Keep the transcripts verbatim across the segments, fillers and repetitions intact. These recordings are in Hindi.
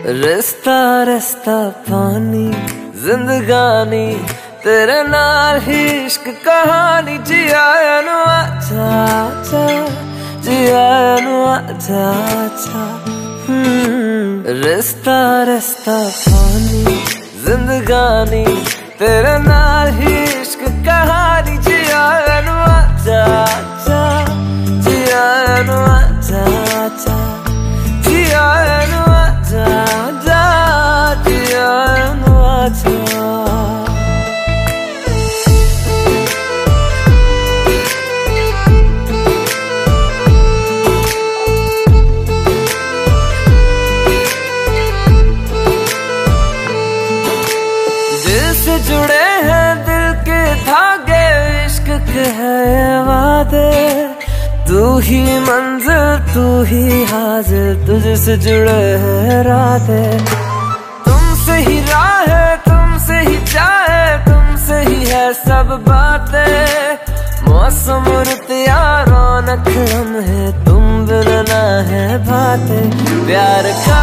रिश्ता रिश्ता पानी जिंदगानी तेरे नाल ही इश्क कहानी जिया नु आजा आजा जिया नु आजा आजा। रिश्ता रिश्ता पानी जिंदगानी तेरे नाल ही इश्क कहानी जिया नु आजा आजा जिया नु आजा आजा जिया नु आजा आजा जिया नु आजा। जुड़े हैं दिल के धागे इश्क के है वादे, तू ही मंजिल तू ही हाजिर तुझसे जुड़े हैं राते। तुमसे ही राह है तुमसे ही चाहे तुमसे ही है सब बातें। मौसम रुतिया रौनक हम है तुम बिना ना है बातें। प्यार का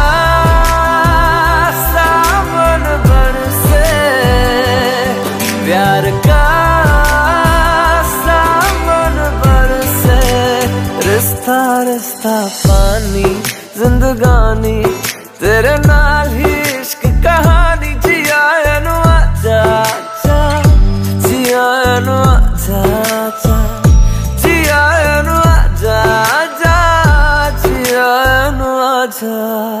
सावन बरसे प्यार का सावन बरसे। रिश्ता रिश्ता पानी जिंदगानी तेरे नाल ही इश्क कहानी जिया नु आजा आजा जिया नु आजा आजा जिया नु आजा आजा जिया नु आजा।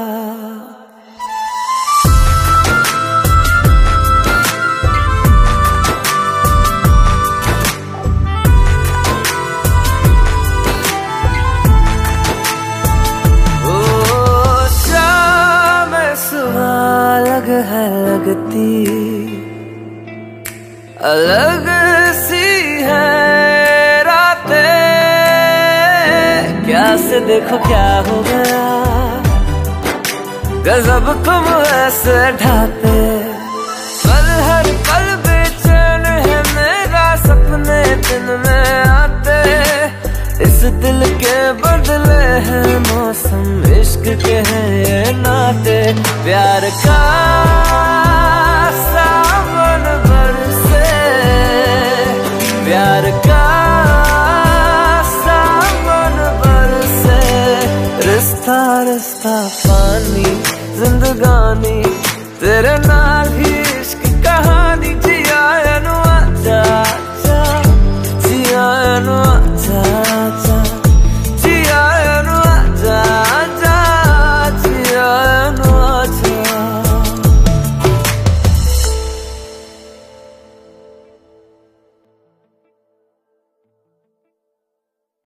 अलग है लगती अलग सी है रातें। क्या से देखो क्या हो गया गजब तुम ऐसे ढाते। पल हर पल बेचैन है मेरा सपने दिन में आते। इस दिल के बदले हैं मौसम इश्क के हैं ये नाते। प्यार का सावन बरसे प्यार का सावन बरसे। रिश्ता रिश्ता पानी जिंदगानी तेरे